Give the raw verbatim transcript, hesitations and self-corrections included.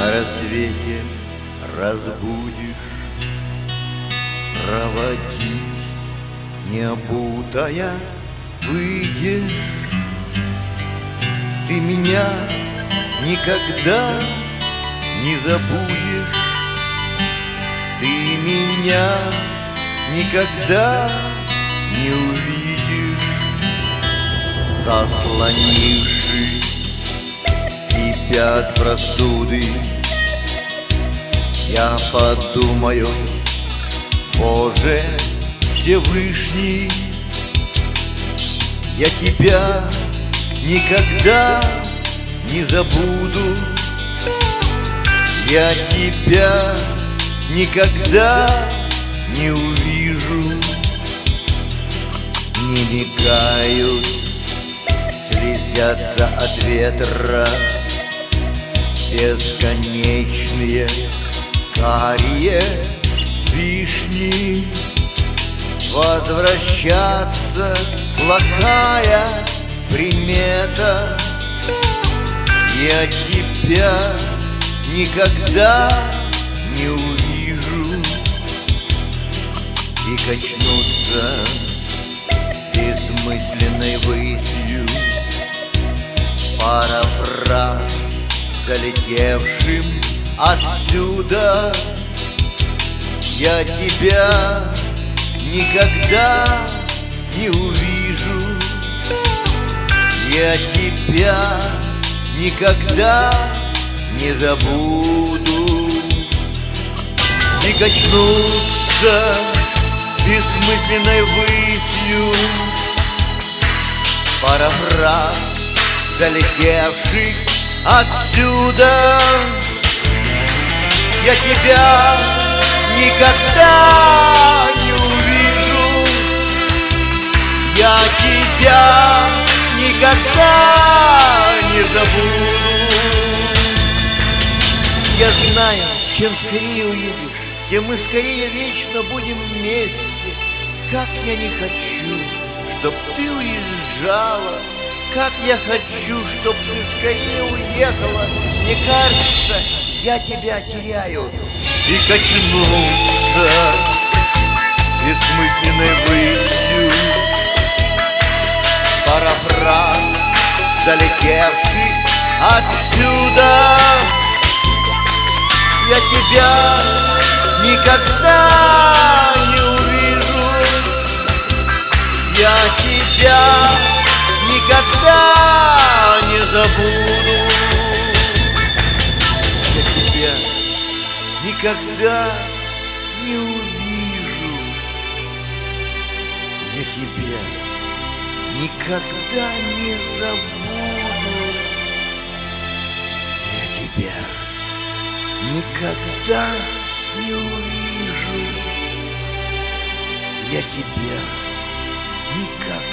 На рассвете разбудишь, проводить необутая выйдешь. Ты меня никогда не забудешь, ты меня никогда не увидишь. Заслонившись, кипят простуды, я подумаю: Боже Всевышний, я тебя никогда не забуду, я тебя никогда не увижу. Не мигают, слезятся от ветра бесконечные карие вишни. Возвращаться плохая примета, я тебя никогда не увижу. И качнуться бессмысленной высью пара фраз, залетевшим отсюда. Я тебя никогда не увижу, я тебя никогда не забуду. И качнуться бессмысленной высью пара фраз, залетевших отсюда. Я тебя никогда не увижу, я тебя никогда не забуду. Я знаю, чем скорее уедешь, тем мы скорее вечно будем вместе. Как я не хочу, чтоб ты уезжала, как я хочу, чтоб ты скорее уехала. Мне кажется, я тебя теряю. И качнулся бессмысленной высью пара фраз, залетевших отсюда. Я тебя никогда не увижу, я тебя никогда не забуду. Я тебя никогда не увижу, я тебя никогда не забуду. Я тебя никогда не увижу, я тебя никогда